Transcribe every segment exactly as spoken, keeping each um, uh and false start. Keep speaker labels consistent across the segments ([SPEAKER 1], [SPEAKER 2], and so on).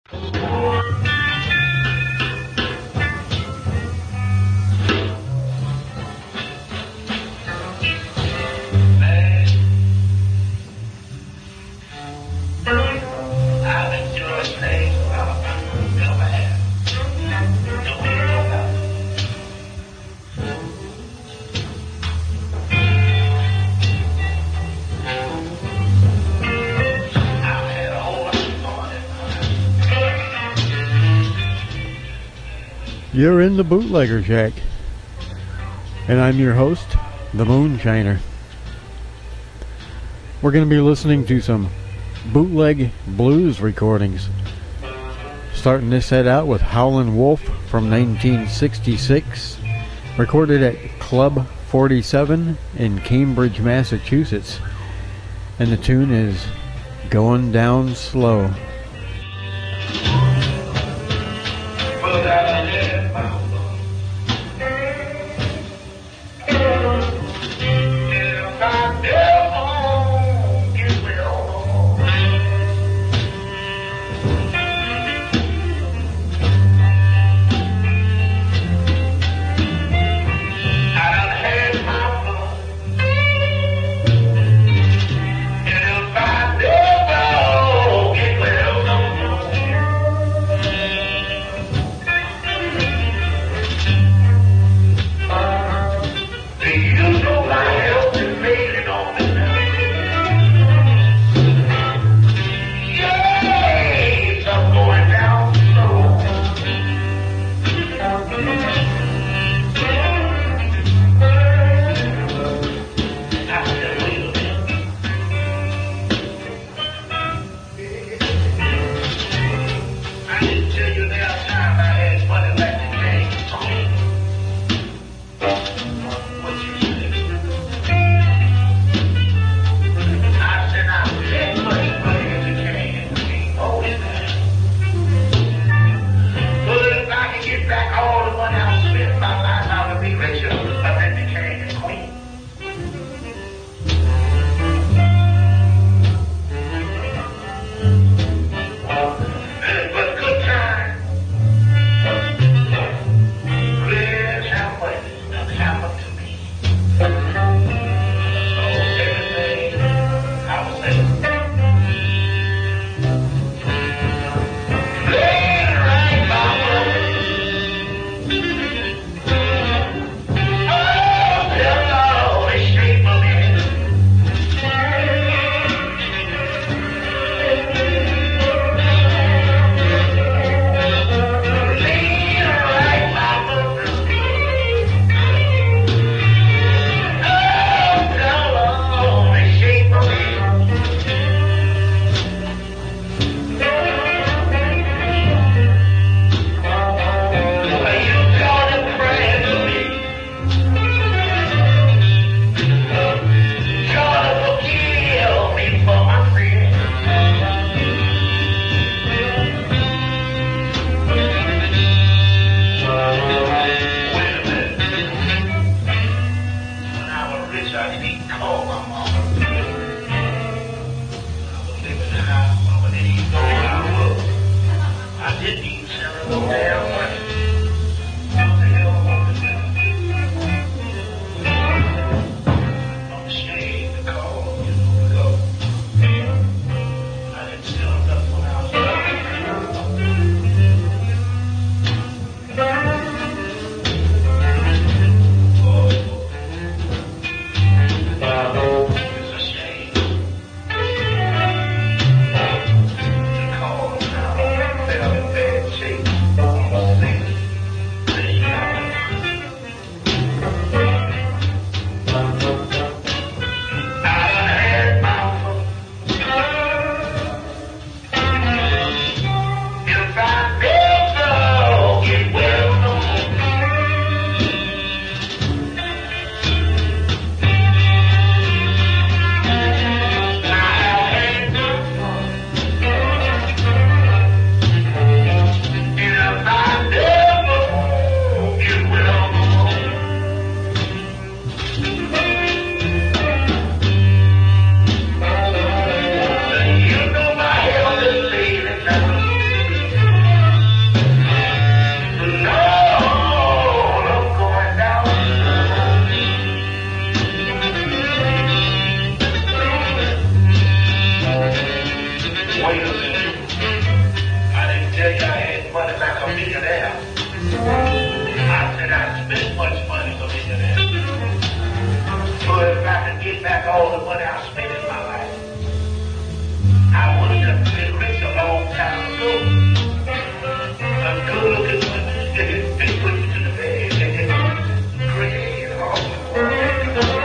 [SPEAKER 1] You're in the Bootlegger Shack, and I'm your host, the Moonshiner. We're going to be listening to some bootleg blues recordings. Starting this set out with Howlin' Wolf from nineteen sixty-six, recorded at Club forty-seven in Cambridge, Massachusetts. And the tune is Going Down Slow.
[SPEAKER 2] get back all the money I spent in my life, I would have just been rich a long time ago. I'm good looking women, they put you to the bed, and then pray and all.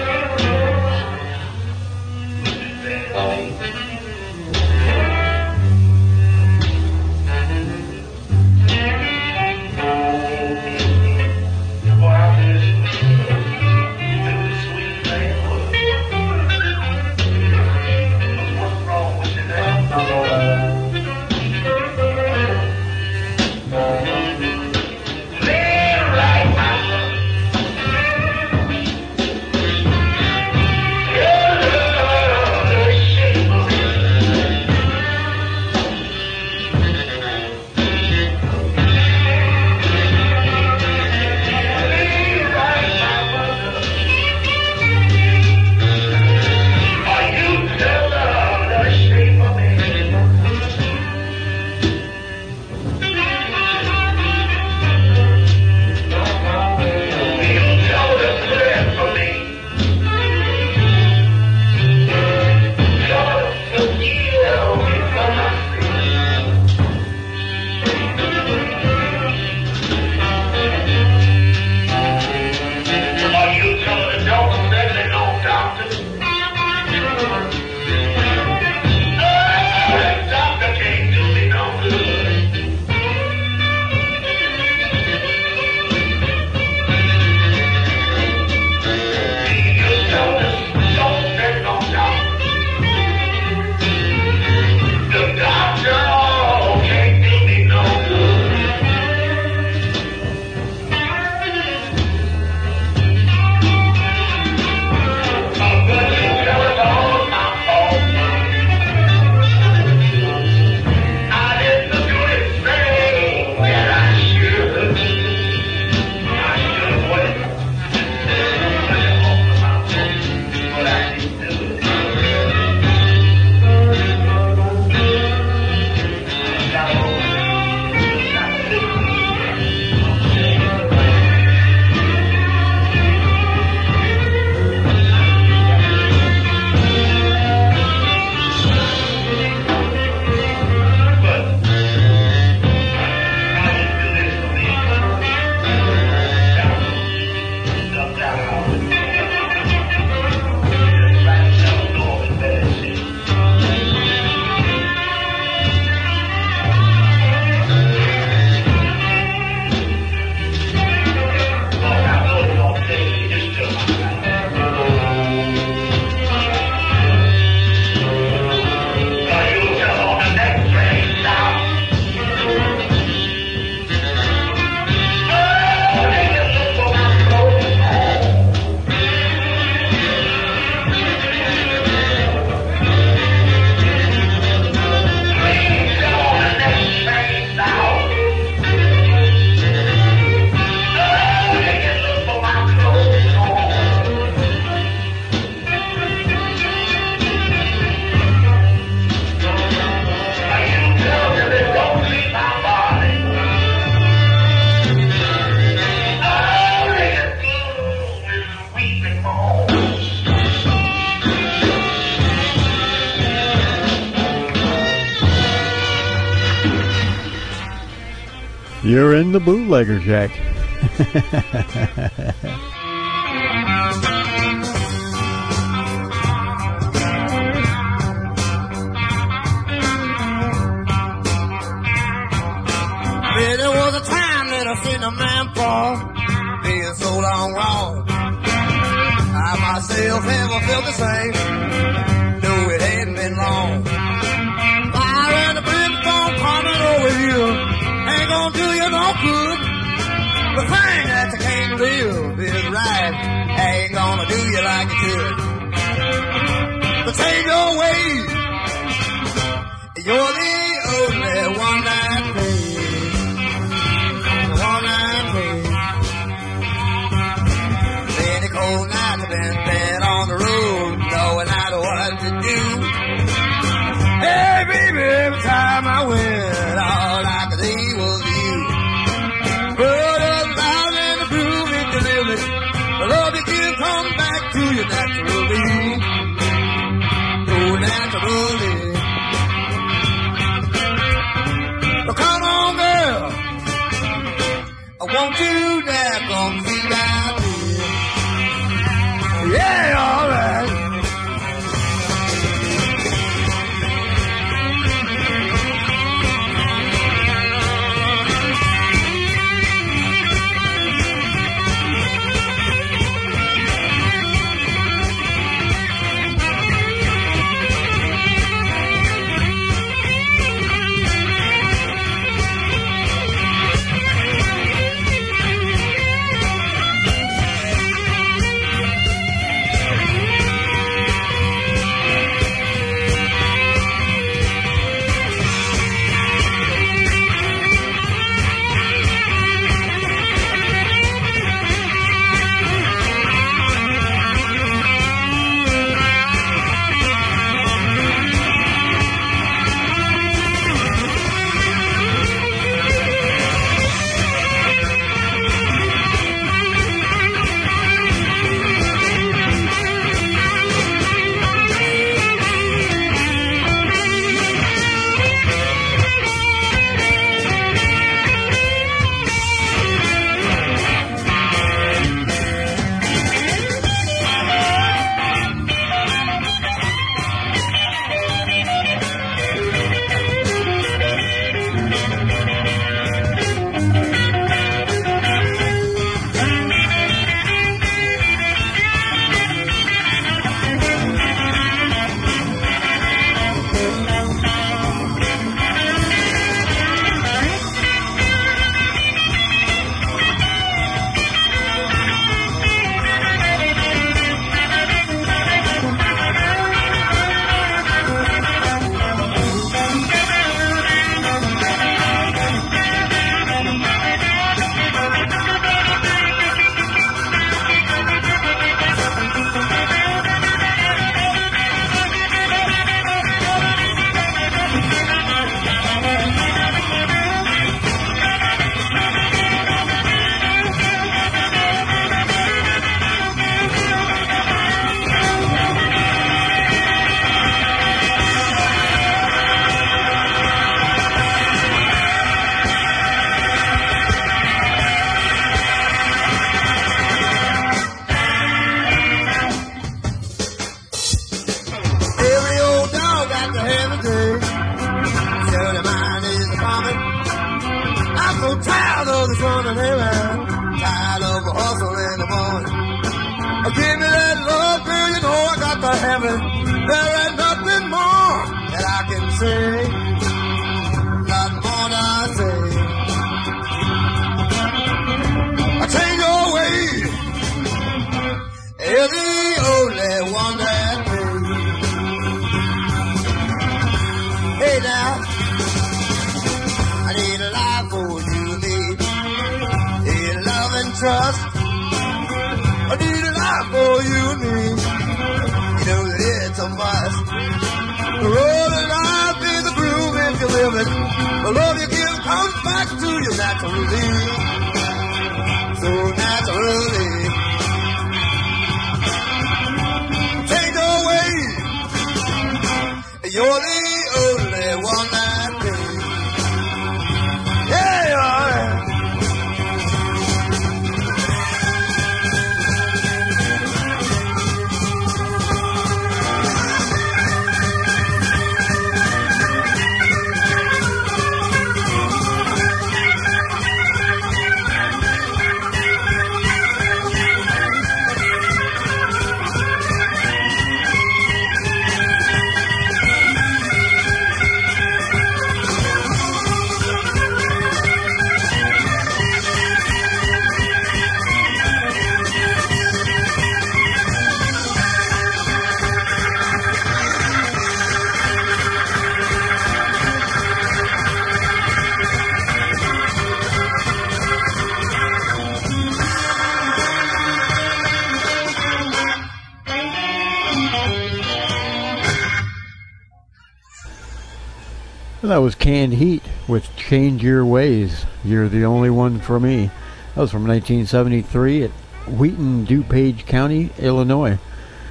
[SPEAKER 1] You're in the Bootlegger Shack.
[SPEAKER 3] There was a time that I seen a man fall, being so long wrong. I myself never felt the same, though it hadn't been long. Fire and the brimstone coming over you ain't gonna do you no good. The thing that you can't live is right, ain't gonna do you like it could. But change your ways, you're the only one that pays. One night pays. Many cold nights I've been spent on the road, knowing not what to do. Hey baby, every time I went, all I could see was you. Put us out in the groove, it delivered. The love you give comes back to you naturally. Don't you dare come see down here. Yeah, all right.
[SPEAKER 1] That was Canned Heat with Change Your Ways. You're the only one for me. That was from nineteen seventy-three at Wheaton, DuPage County, Illinois.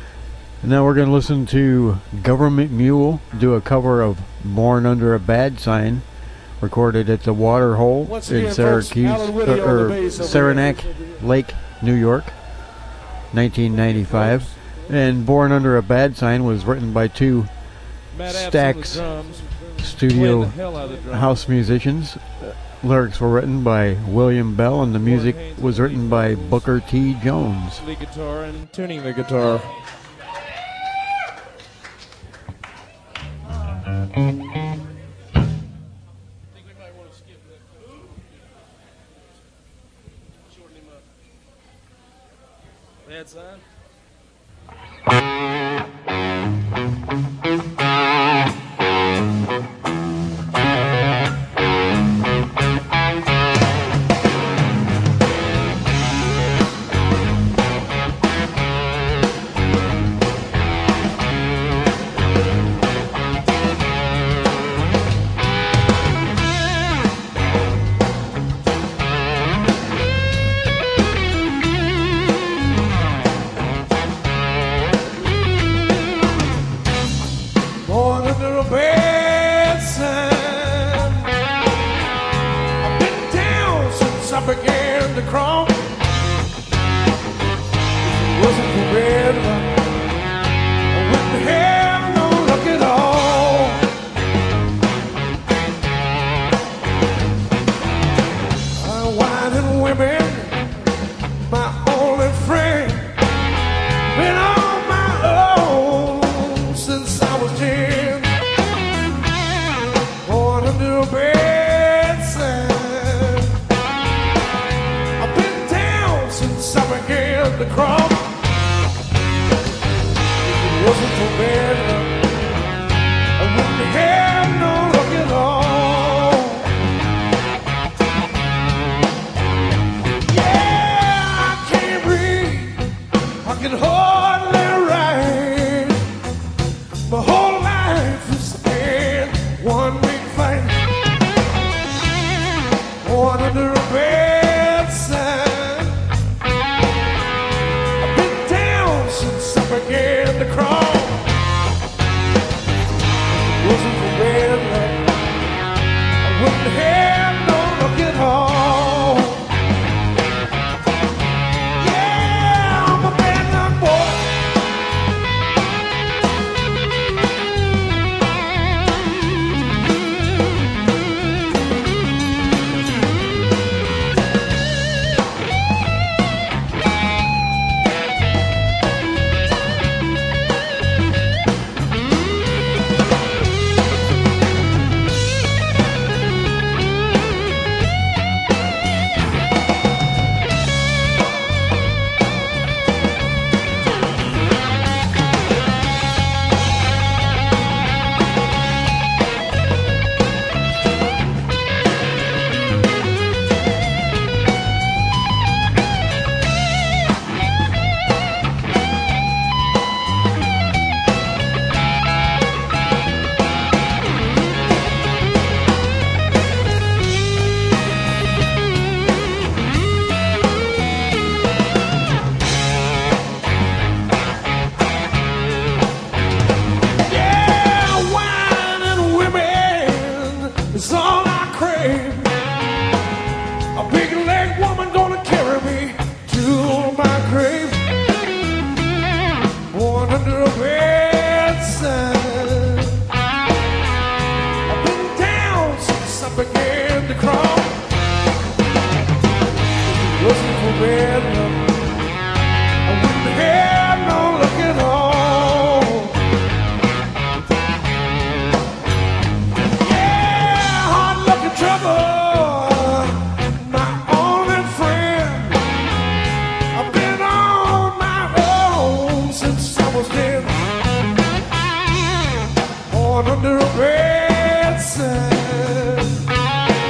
[SPEAKER 1] And now we're going to listen to Government Mule do a cover of Born Under a Bad Sign recorded at the Waterhole
[SPEAKER 4] Once
[SPEAKER 1] in
[SPEAKER 4] again, folks,
[SPEAKER 1] Syracuse,
[SPEAKER 4] Alan Whitty on
[SPEAKER 1] or,
[SPEAKER 4] the
[SPEAKER 1] or
[SPEAKER 4] bass over
[SPEAKER 1] Saranac Lake, New York, nineteen ninety-five. And Born Under a Bad Sign was written by two
[SPEAKER 4] Matt Apps on the
[SPEAKER 1] Stax
[SPEAKER 4] drums,
[SPEAKER 1] studio
[SPEAKER 4] playing the hell out of the drums.
[SPEAKER 1] house musicians. Uh, lyrics were written by William Bell, and the music was written by Booker T. Jones.
[SPEAKER 4] Lead guitar and tuning the guitar. Bad side. Born under a bad sign. I've been down since I began to crawl. If it wasn't for bad luck, I wouldn't have no luck at all. I whining women, my only friend. Been on my own since I was ten. Born under a bad sign. I've been down since I began to crawl. If it wasn't for bad luck, I wouldn't have no luck at all. Yeah, I can't breathe. I can hardly write. My whole life is spent one big fight. Born under a bad sign. I've been down since I began to crawl. If it wasn't for bad luck, I wouldn't have no luck at all. Yeah, I'm a bad luck boy. Yeah, wine and women is all I crave. A big leg woman gonna carry me to my grave. Born under a bad sign. I've been down since I began to crawl. If it wasn't for bad luck, I wouldn't have no luck at all. Yeah, hard luck and trouble, my only friend. I've been on my own since I was ten. Born under a bad sign.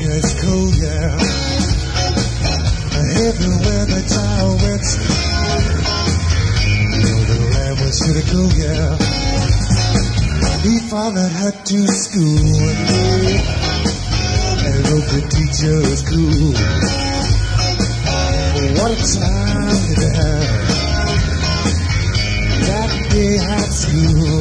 [SPEAKER 3] yeah, it's cold, yeah. Everywhere the child went, you know the lad was sure to go, yeah. He followed her to school and wrote the teacher's cool. What a time to have that day at school.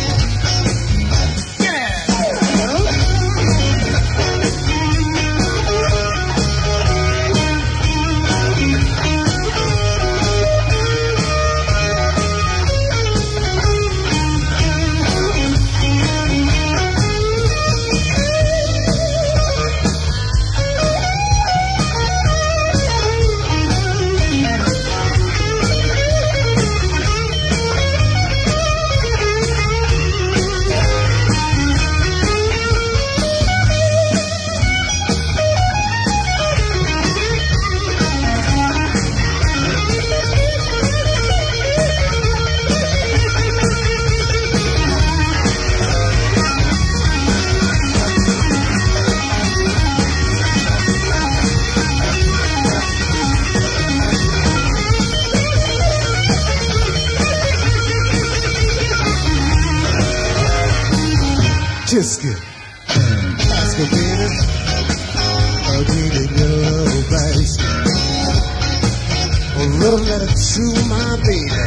[SPEAKER 3] Biscuit, ask a baby, a baby yellow basket, a little letter to my baby.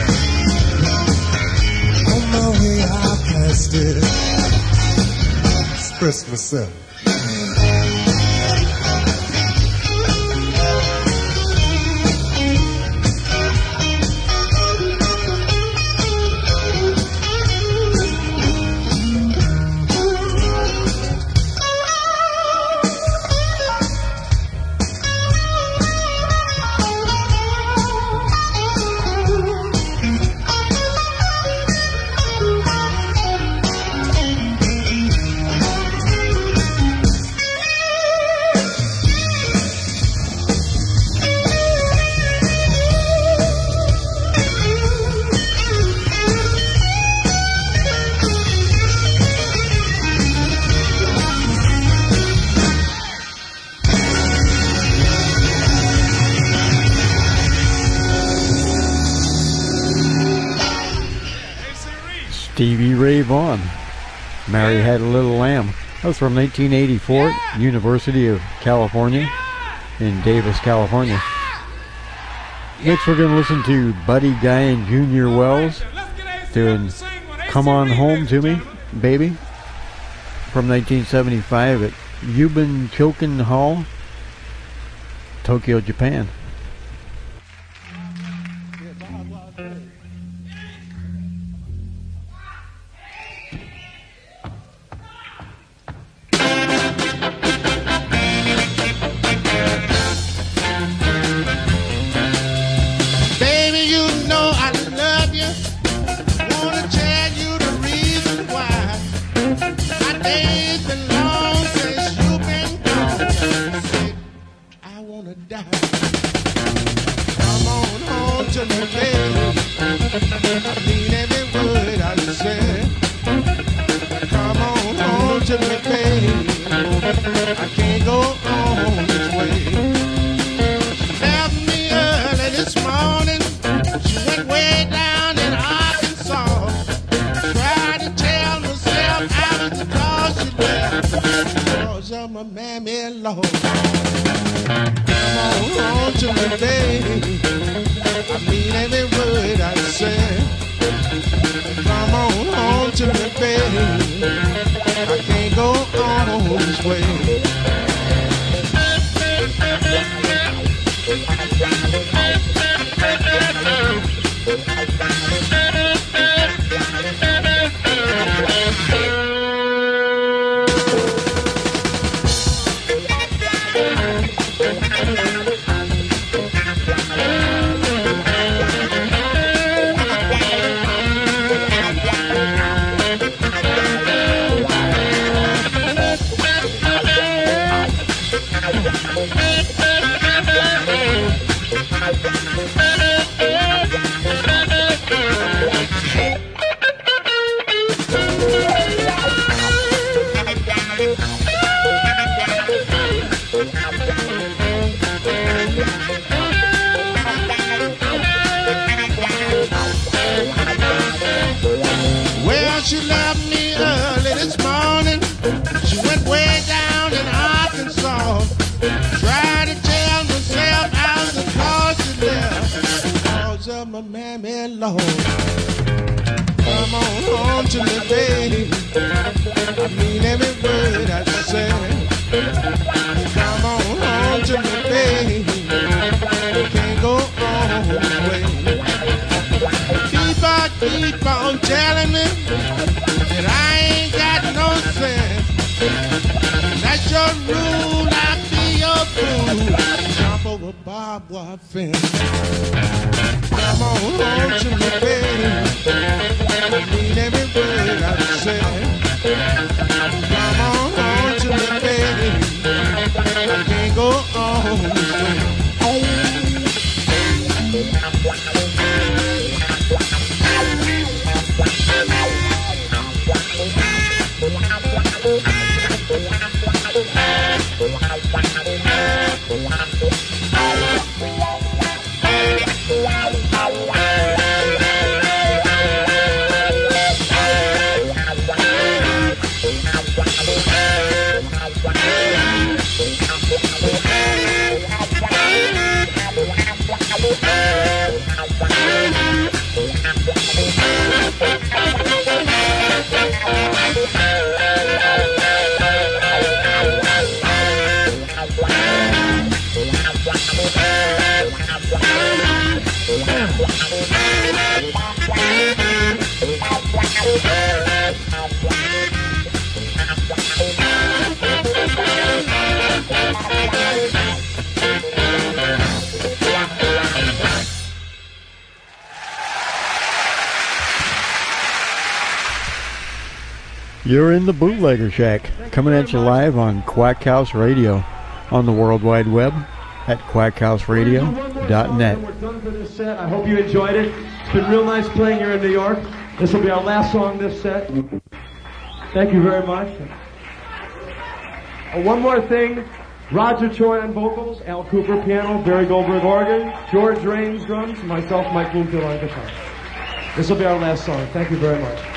[SPEAKER 3] On my way, I passed it, expressed myself.
[SPEAKER 1] Stevie Ray Vaughan, Mary Had a Little Lamb. That was from nineteen eighty-four, University of California in Davis, California. Next we're going to listen to Buddy Guy and Junior Wells doing Come On Home to Me, Baby, from nineteen seventy-five at Yuban Chokin Hall, Tokyo, Japan.
[SPEAKER 3] Well, she left me early this morning. She went way down in Arkansas. Tried to tell myself I was the cause she left. Because of my mammy, Lord. Come on home to me, baby. I mean every word I said. Come on home to me, baby. Can't go on this way. Keep on, keep on telling me that I ain't got no sense. That's your rule, I be your fool. Jump over barbed wire fence. Come on home to me, baby. I mean every word I said. Come on home to me, baby. I can't go on this way.
[SPEAKER 1] You're in the Bootlegger Shack, coming at you live on Quack House Radio, on the World Wide Web at quack house radio dot net.
[SPEAKER 4] We're done for this set. I hope you enjoyed it. It's been real nice playing here in New York. This will be our last song this set. Thank you very much. Uh, one more thing. Roger Troy on vocals, Al Cooper piano, Barry Goldberg organ, George Raines drums, myself, Mike Bloomfield on guitar. This will be our last song. Thank you very much.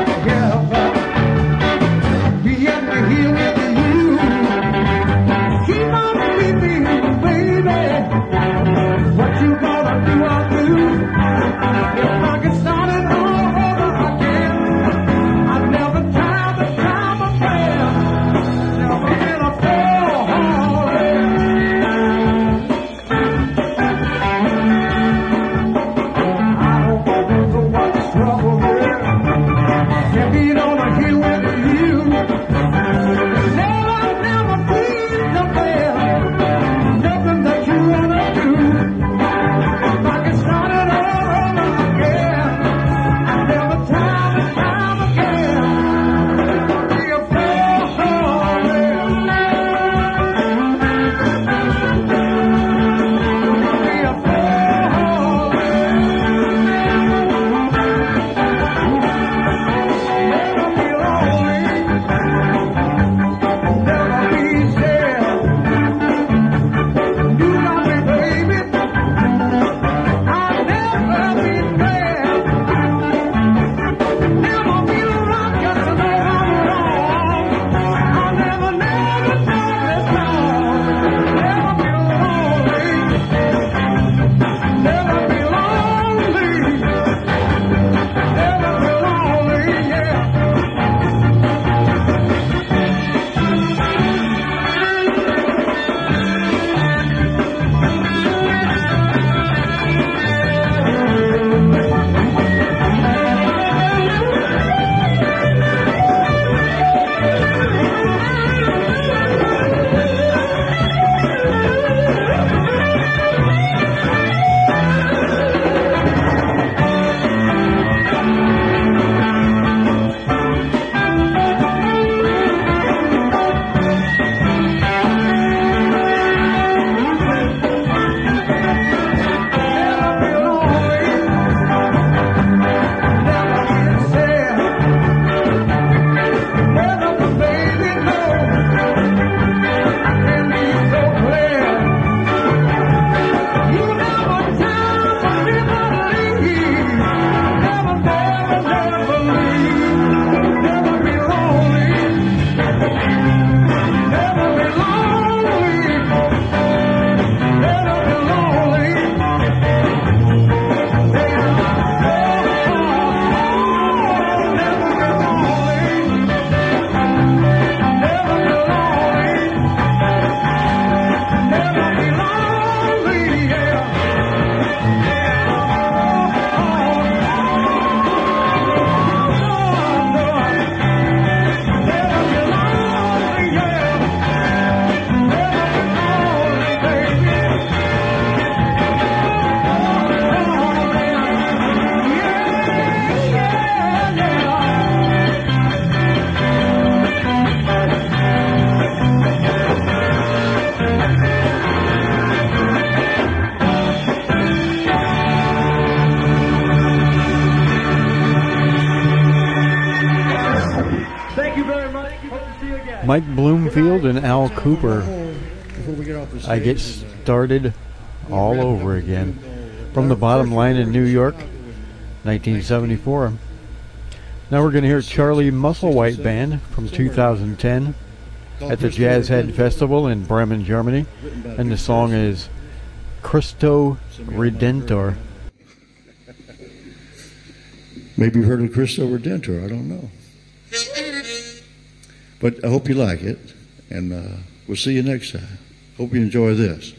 [SPEAKER 5] Keep
[SPEAKER 1] Mike Bloomfield and Al Cooper.
[SPEAKER 5] Before we get off the stage,
[SPEAKER 1] I get started all over again. From the Bottom Line in New York, nineteen seventy-four. Now we're going to hear Charlie Musselwhite Band from two thousand ten at the Jazz Head Festival in Bremen, Germany. And the song is Cristo Redentor.
[SPEAKER 5] Maybe you've heard of Cristo Redentor. I don't know. But I hope you like it. And uh, we'll see you next time. Hope you enjoy this.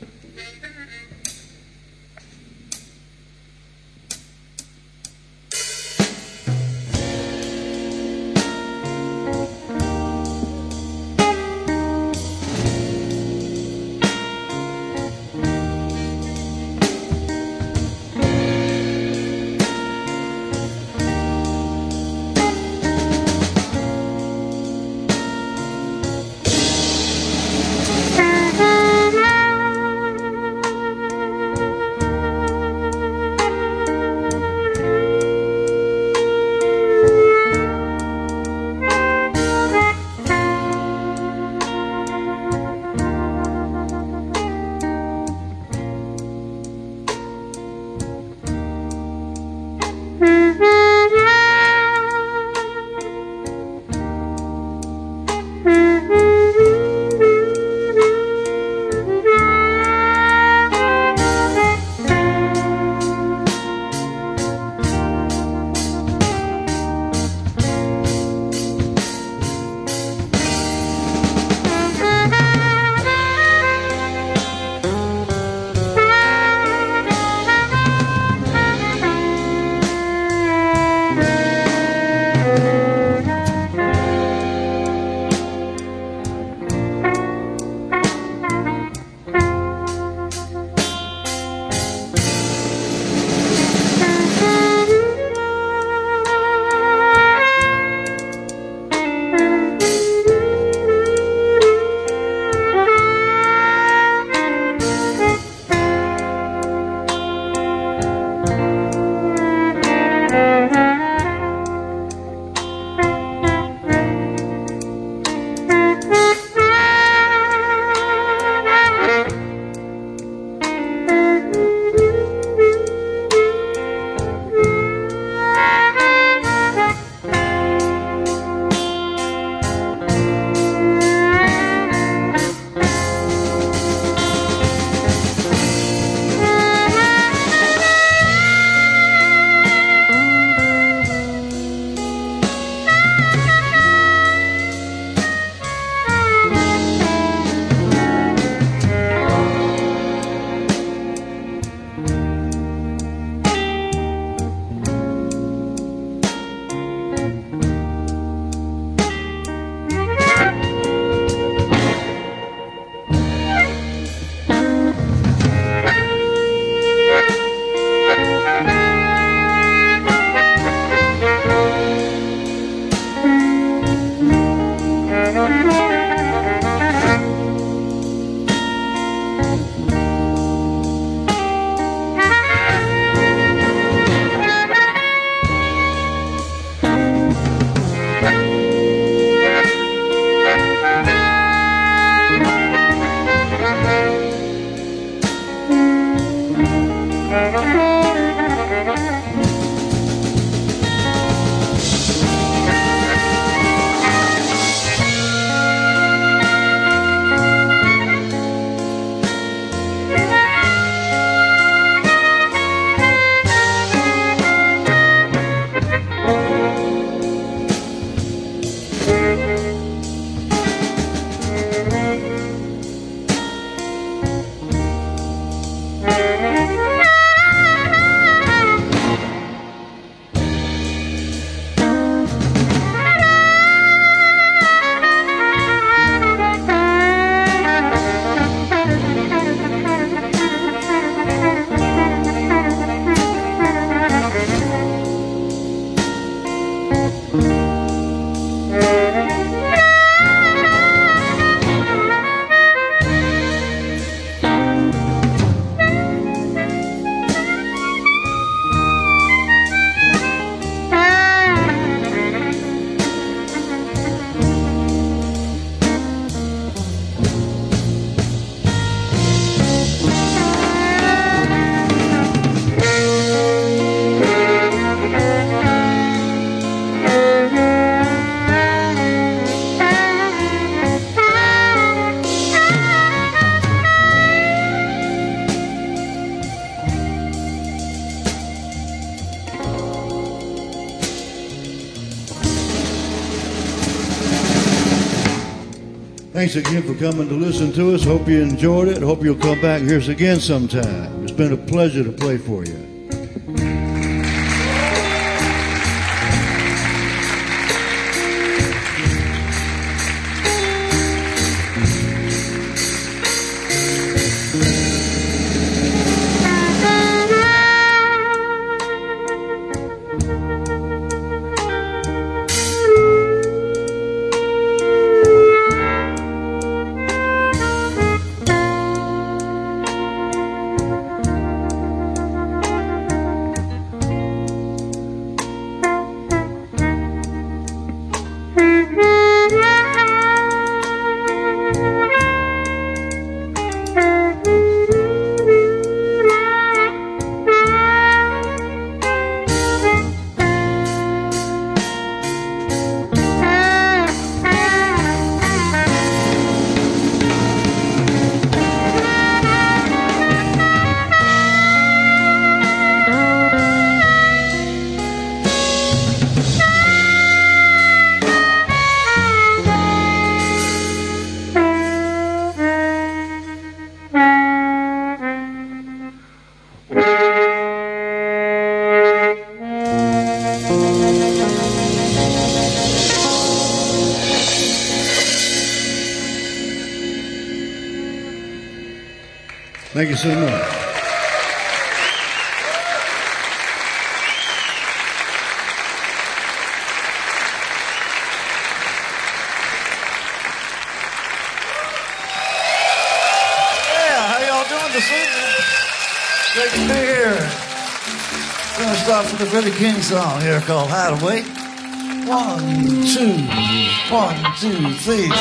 [SPEAKER 5] Thanks again for coming to listen to us. Hope you enjoyed it. Hope you'll come back and hear us again sometime. It's been a pleasure to play for you. Thank you so much.
[SPEAKER 6] this evening. Great to be here. We're going to start with a Billy King song here called Hideaway. One, two, one, two, three.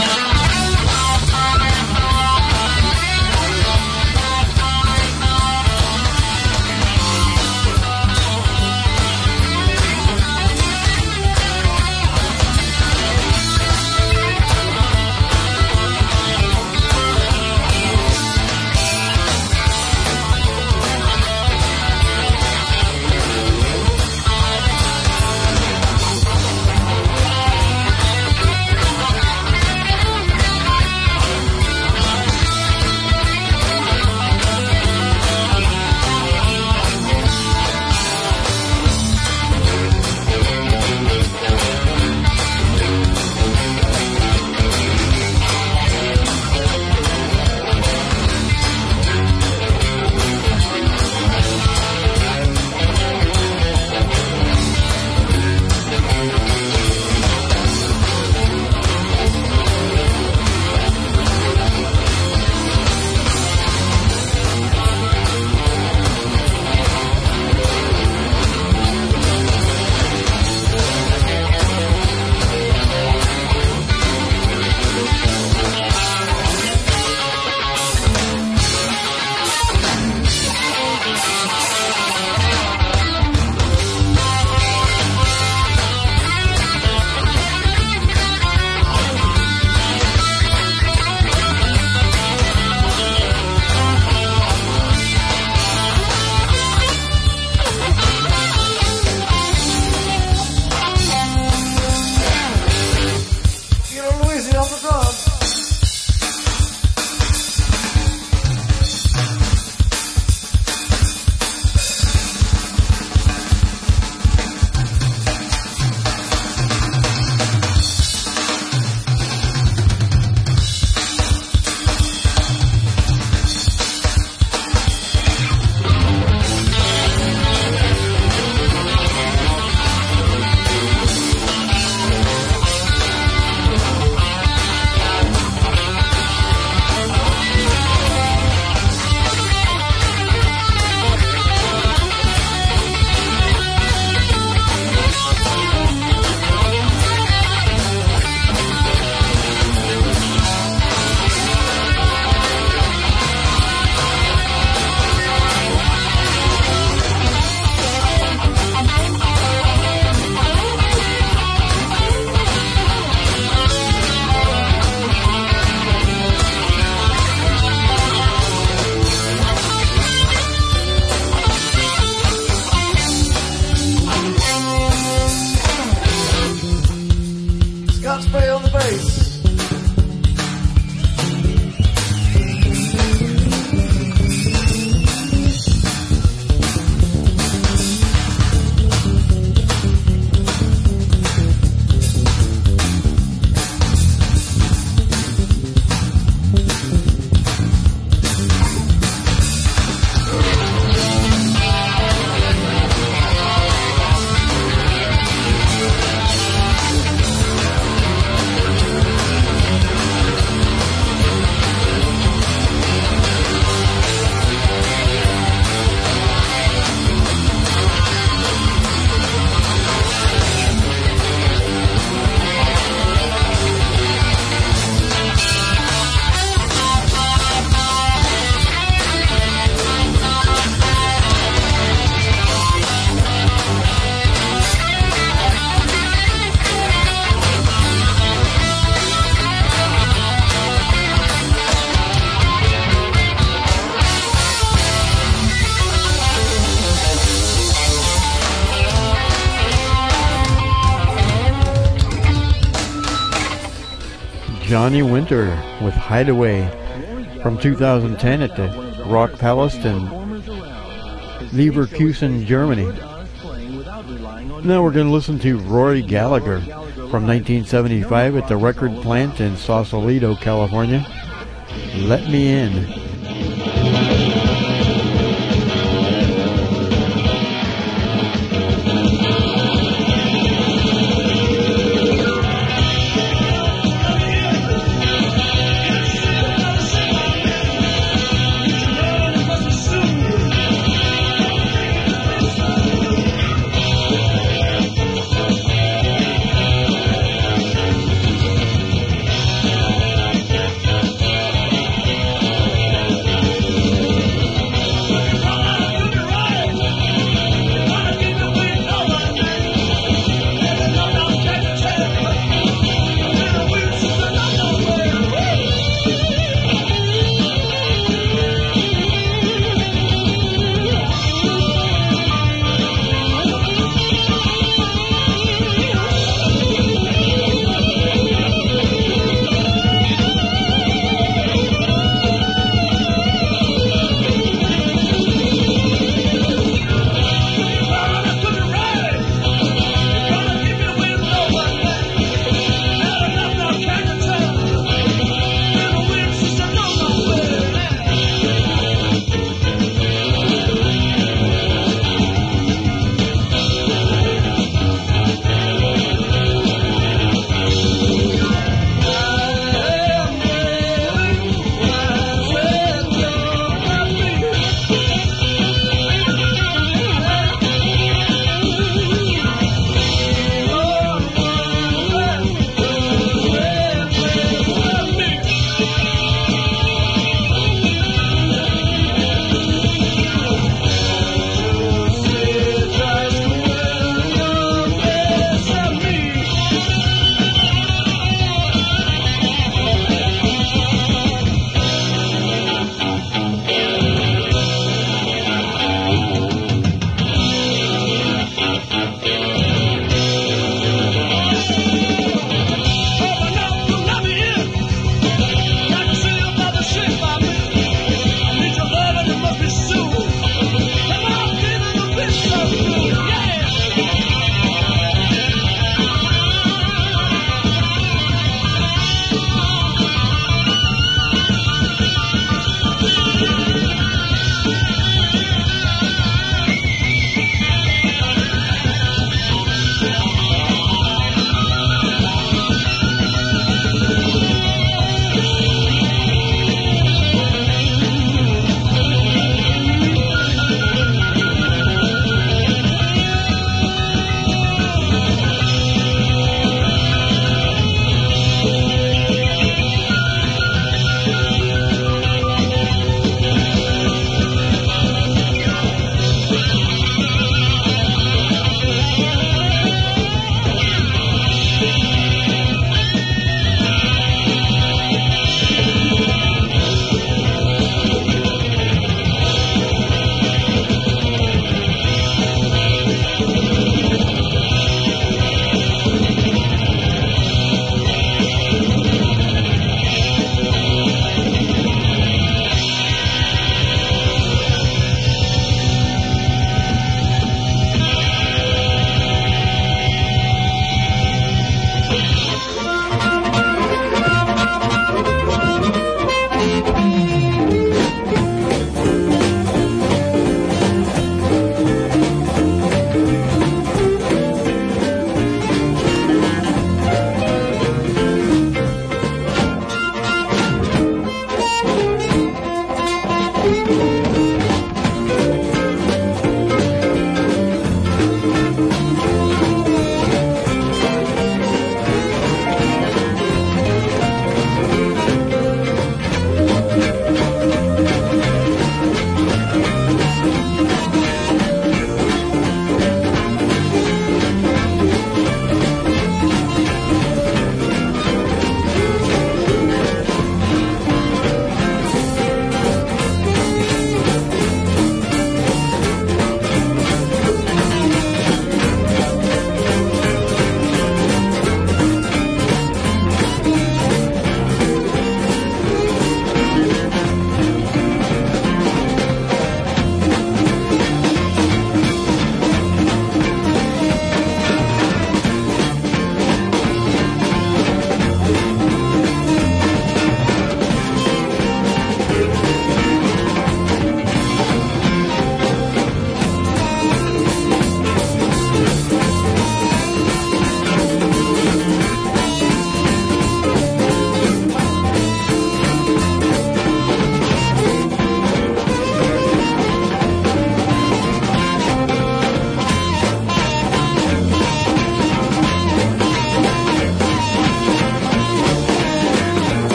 [SPEAKER 1] Johnny Winter with Hideaway from two thousand ten at the Rock Palace in Leverkusen, Germany. Now we're going to listen to Rory Gallagher from nineteen seventy-five at the record plant in Sausalito, California. Let Me In.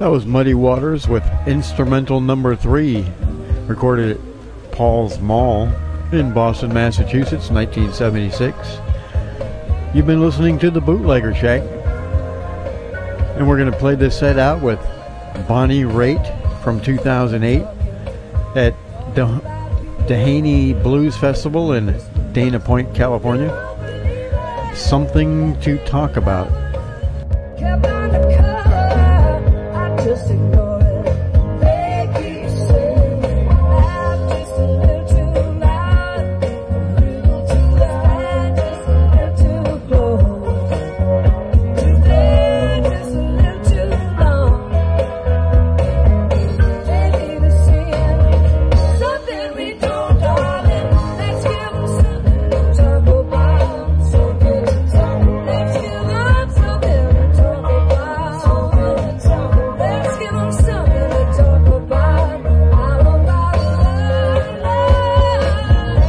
[SPEAKER 1] was Muddy Waters with instrumental number three, recorded at Paul's Mall in Boston, Massachusetts, nineteen seventy-six. You've been listening to the Bootlegger Shack, and we're going to play this set out with Bonnie Raitt from two thousand eight at the Dehaney Blues Festival in Dana Point, California. Something to Talk About.
[SPEAKER 7] Just ignore it. They keep saying I'm just a little too loud, a little too loud, just a little too close. Today, just a little too long. They need to see something we don't, darling. Let's give them something to talk about. Something to talk about. Let's give them something to talk about. Something to talk about. Let's give them something to talk about. All about love, love.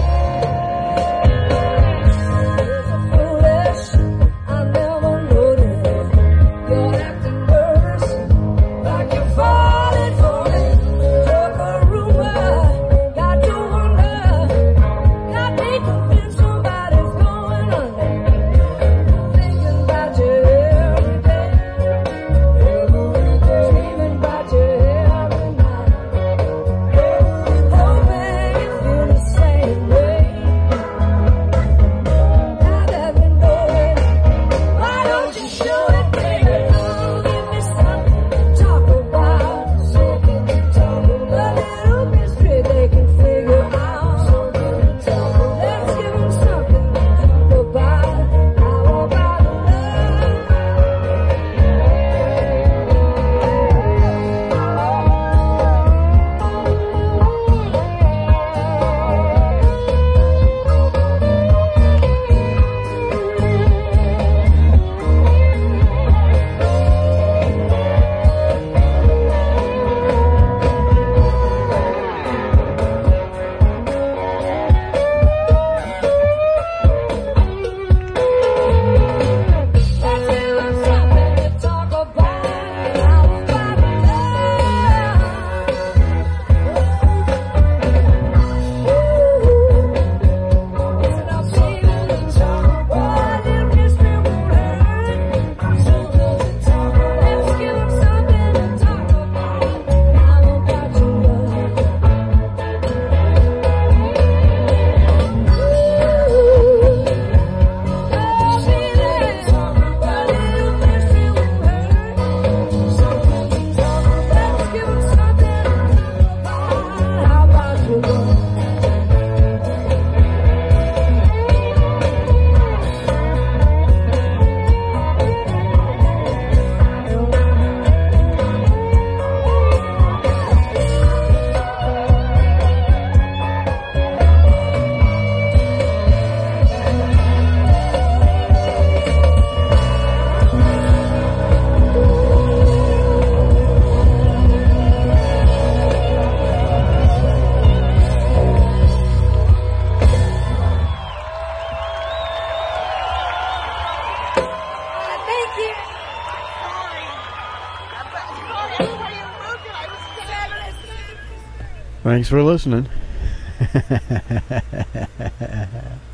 [SPEAKER 7] It's foolish, I never noticed. You're acting nervous, like you're falling for it. Talk a rumor, got to wonder. Got me convinced somebody's going under. Thinking about you every day. Dreaming about you every night. Hoping you feel the same way. Now that we know it, why don't you show it, baby? Give me something to talk about. Something to talk about. A little mystery they can figure out. Something to talk about. Let's give them something to talk about. How about
[SPEAKER 1] Thanks for listening.